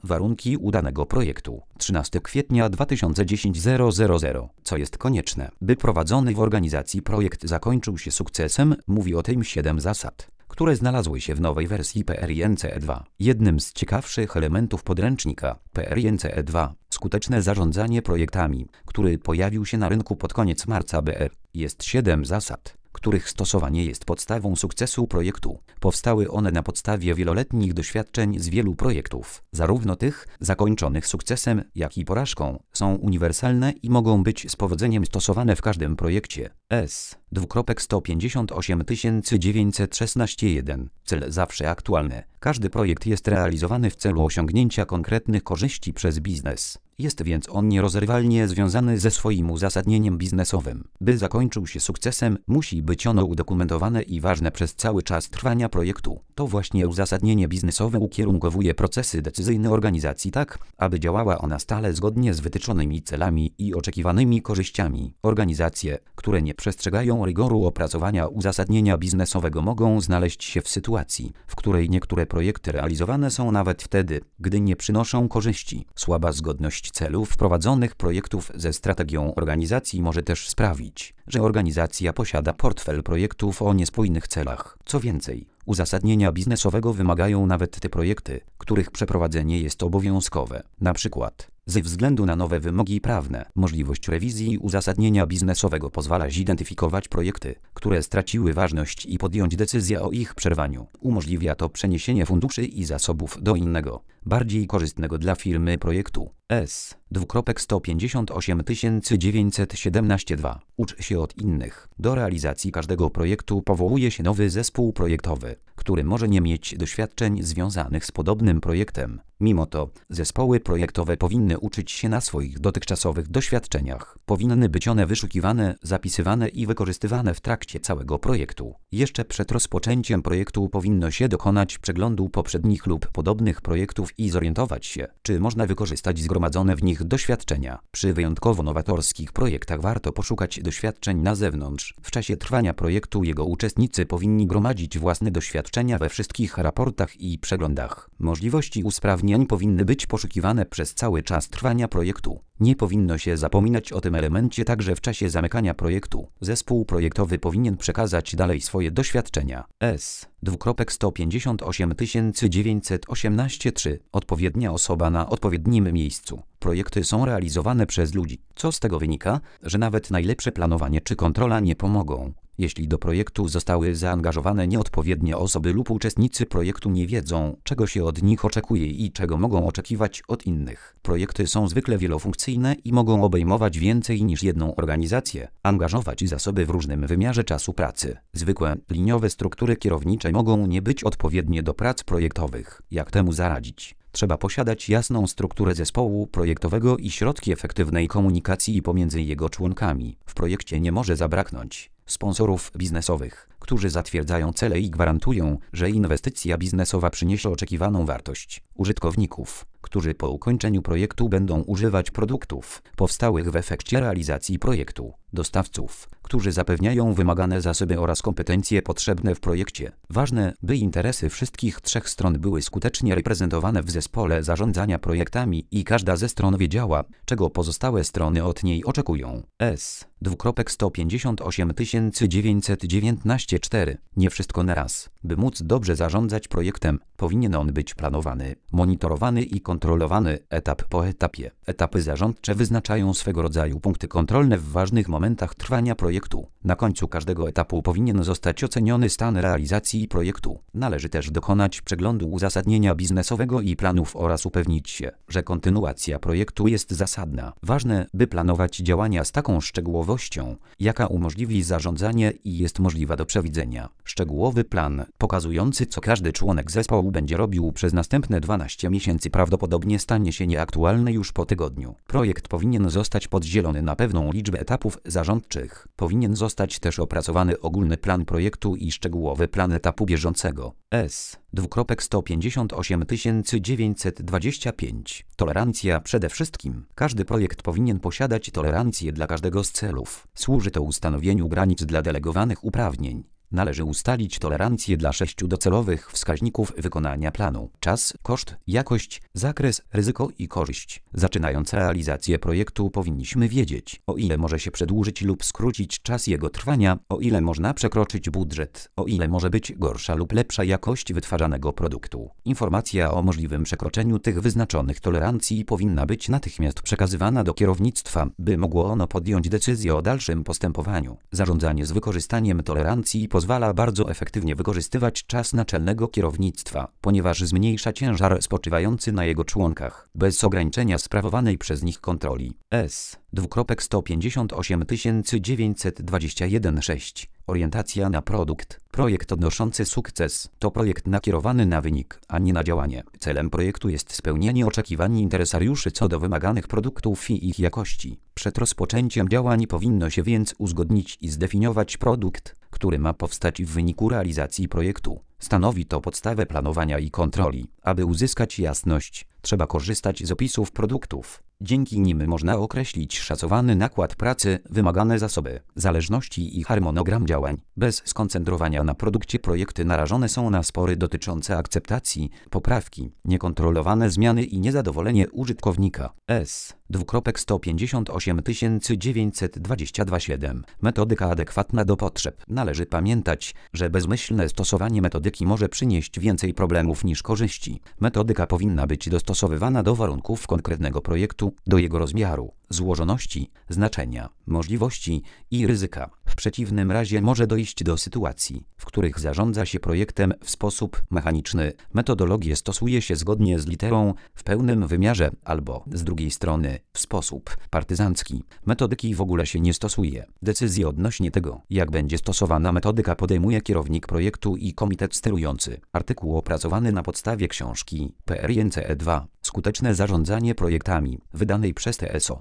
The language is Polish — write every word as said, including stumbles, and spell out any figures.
Warunki udanego projektu. trzynastego kwietnia dwa tysiące dziesiątego. Co jest konieczne, by prowadzony w organizacji projekt zakończył się sukcesem? Mówi o tym siedem zasad, które znalazły się w nowej wersji P R I N C E dwa. Jednym z ciekawszych elementów podręcznika P R I N C E dwa, skuteczne zarządzanie projektami, który pojawił się na rynku pod koniec marca B R, jest siedem zasad, których stosowanie jest podstawą sukcesu projektu. Powstały one na podstawie wieloletnich doświadczeń z wielu projektów, zarówno tych zakończonych sukcesem, jak i porażką. Są uniwersalne i mogą być z powodzeniem stosowane w każdym projekcie. S. sto pięćdziesiąt osiem tysięcy dziewięćset szesnaście jeden. Cel zawsze aktualny. Każdy projekt jest realizowany w celu osiągnięcia konkretnych korzyści przez biznes. Jest więc on nierozerwalnie związany ze swoim uzasadnieniem biznesowym. By zakończył się sukcesem, musi być ono udokumentowane i ważne przez cały czas trwania projektu. To właśnie uzasadnienie biznesowe ukierunkowuje procesy decyzyjne organizacji tak, aby działała ona stale zgodnie z wytyczonymi celami i oczekiwanymi korzyściami. Organizacje, które nie przestrzegają rygoru opracowania uzasadnienia biznesowego, mogą znaleźć się w sytuacji, w której niektóre projekty realizowane są nawet wtedy, gdy nie przynoszą korzyści. Słaba zgodność celów wprowadzonych projektów ze strategią organizacji może też sprawić, że organizacja posiada portfel projektów o niespójnych celach. Co więcej, uzasadnienia biznesowego wymagają nawet te projekty, których przeprowadzenie jest obowiązkowe. Na przykład, ze względu na nowe wymogi prawne, możliwość rewizji uzasadnienia biznesowego pozwala zidentyfikować projekty, które straciły ważność i podjąć decyzję o ich przerwaniu. Umożliwia to przeniesienie funduszy i zasobów do innego, bardziej korzystnego dla firmy projektu. S. sto pięćdziesiąt osiem tysięcy dziewięćset siedemnaście dwa. Ucz się od innych. Do realizacji każdego projektu powołuje się nowy zespół projektowy, który może nie mieć doświadczeń związanych z podobnym projektem. Mimo to, zespoły projektowe powinny uczyć się na swoich dotychczasowych doświadczeniach. Powinny być one wyszukiwane, zapisywane i wykorzystywane w trakcie całego projektu. Jeszcze przed rozpoczęciem projektu powinno się dokonać przeglądu poprzednich lub podobnych projektów i zorientować się, czy można wykorzystać zgromadzone w nich doświadczenia. Przy wyjątkowo nowatorskich projektach warto poszukać doświadczeń na zewnątrz. W czasie trwania projektu jego uczestnicy powinni gromadzić własne doświadczenia we wszystkich raportach i przeglądach. Możliwości usprawnień powinny być poszukiwane przez cały czas trwania projektu. Nie powinno się zapominać o tym elemencie także w czasie zamykania projektu. Zespół projektowy powinien przekazać dalej swoje doświadczenia. S. sto pięćdziesiąt osiem tysięcy dziewięćset osiemnaście trzy. Odpowiednia osoba na odpowiednim miejscu. Projekty są realizowane przez ludzi. Co z tego wynika? Że nawet najlepsze planowanie czy kontrola nie pomogą. Jeśli do projektu zostały zaangażowane nieodpowiednie osoby lub uczestnicy projektu nie wiedzą, czego się od nich oczekuje i czego mogą oczekiwać od innych. Projekty są zwykle wielofunkcyjne i mogą obejmować więcej niż jedną organizację, angażować zasoby w różnym wymiarze czasu pracy. Zwykłe, liniowe struktury kierownicze mogą nie być odpowiednie do prac projektowych. Jak temu zaradzić? Trzeba posiadać jasną strukturę zespołu projektowego i środki efektywnej komunikacji pomiędzy jego członkami. W projekcie nie może zabraknąć sponsorów biznesowych, którzy zatwierdzają cele i gwarantują, że inwestycja biznesowa przyniesie oczekiwaną wartość. Użytkowników, którzy po ukończeniu projektu będą używać produktów powstałych w efekcie realizacji projektu. Dostawców, którzy zapewniają wymagane zasoby oraz kompetencje potrzebne w projekcie. Ważne, by interesy wszystkich trzech stron były skutecznie reprezentowane w zespole zarządzania projektami i każda ze stron wiedziała, czego pozostałe strony od niej oczekują. S. sto pięćdziesiąt osiem tysięcy dziewięćset dziewiętnaście cztery. Nie wszystko naraz. By móc dobrze zarządzać projektem, powinien on być planowany, monitorowany i kontrolowany etap po etapie. Etapy zarządcze wyznaczają swego rodzaju punkty kontrolne w ważnych momentach trwania projektu. Na końcu każdego etapu powinien zostać oceniony stan realizacji projektu. Należy też dokonać przeglądu uzasadnienia biznesowego i planów oraz upewnić się, że kontynuacja projektu jest zasadna. Ważne, by planować działania z taką szczegółowością, jaka umożliwi zarządzanie i jest możliwa do przewidzenia. Szczegółowy plan, pokazujący co każdy członek zespołu będzie robił przez następne dwanaście miesięcy, prawdopodobnie stanie się nieaktualny już po tygodniu. Projekt powinien zostać podzielony na pewną liczbę etapów zarządczych. Powinien zostać też opracowany ogólny plan projektu i szczegółowy plan etapu bieżącego. S. sto pięćdziesiąt osiem tysięcy dziewięćset dwadzieścia pięć. Tolerancja przede wszystkim. Każdy projekt powinien posiadać tolerancję dla każdego z celów. Służy to ustanowieniu granic dla delegowanych uprawnień. Należy ustalić tolerancję dla sześciu docelowych wskaźników wykonania planu: czas, koszt, jakość, zakres, ryzyko i korzyść. Zaczynając realizację projektu powinniśmy wiedzieć, o ile może się przedłużyć lub skrócić czas jego trwania, o ile można przekroczyć budżet, o ile może być gorsza lub lepsza jakość wytwarzanego produktu. Informacja o możliwym przekroczeniu tych wyznaczonych tolerancji powinna być natychmiast przekazywana do kierownictwa, by mogło ono podjąć decyzję o dalszym postępowaniu. Zarządzanie z wykorzystaniem tolerancji pozwala bardzo efektywnie wykorzystywać czas naczelnego kierownictwa, ponieważ zmniejsza ciężar spoczywający na jego członkach, bez ograniczenia sprawowanej przez nich kontroli. S. sto pięćdziesiąt osiem dziewięćset dwadzieścia jeden sześć. Orientacja na produkt. Projekt odnoszący sukces to projekt nakierowany na wynik, a nie na działanie. Celem projektu jest spełnienie oczekiwań interesariuszy co do wymaganych produktów i ich jakości. Przed rozpoczęciem działań powinno się więc uzgodnić i zdefiniować produkt, który ma powstać w wyniku realizacji projektu. Stanowi to podstawę planowania i kontroli. Aby uzyskać jasność, trzeba korzystać z opisów produktów. Dzięki nim można określić szacowany nakład pracy, wymagane zasoby, zależności i harmonogram działań. Bez skoncentrowania na produkcie projekty narażone są na spory dotyczące akceptacji, poprawki, niekontrolowane zmiany i niezadowolenie użytkownika. S. sto pięćdziesiąt osiem dziewięćset dwadzieścia dwa siedem. Metodyka adekwatna do potrzeb. Należy pamiętać, że bezmyślne stosowanie metodyki może przynieść więcej problemów niż korzyści. Metodyka powinna być dostosowywana do warunków konkretnego projektu, do jego rozmiaru, złożoności, znaczenia, możliwości i ryzyka. W przeciwnym razie może dojść do sytuacji, w których zarządza się projektem w sposób mechaniczny. Metodologię stosuje się zgodnie z literą, w pełnym wymiarze, albo z drugiej strony, w sposób partyzancki. Metodyki w ogóle się nie stosuje. Decyzje odnośnie tego, jak będzie stosowana metodyka, podejmuje kierownik projektu i komitet sterujący. Artykuł opracowany na podstawie książki P R I N C E dwa. Skuteczne zarządzanie projektami, wydanej przez T S O.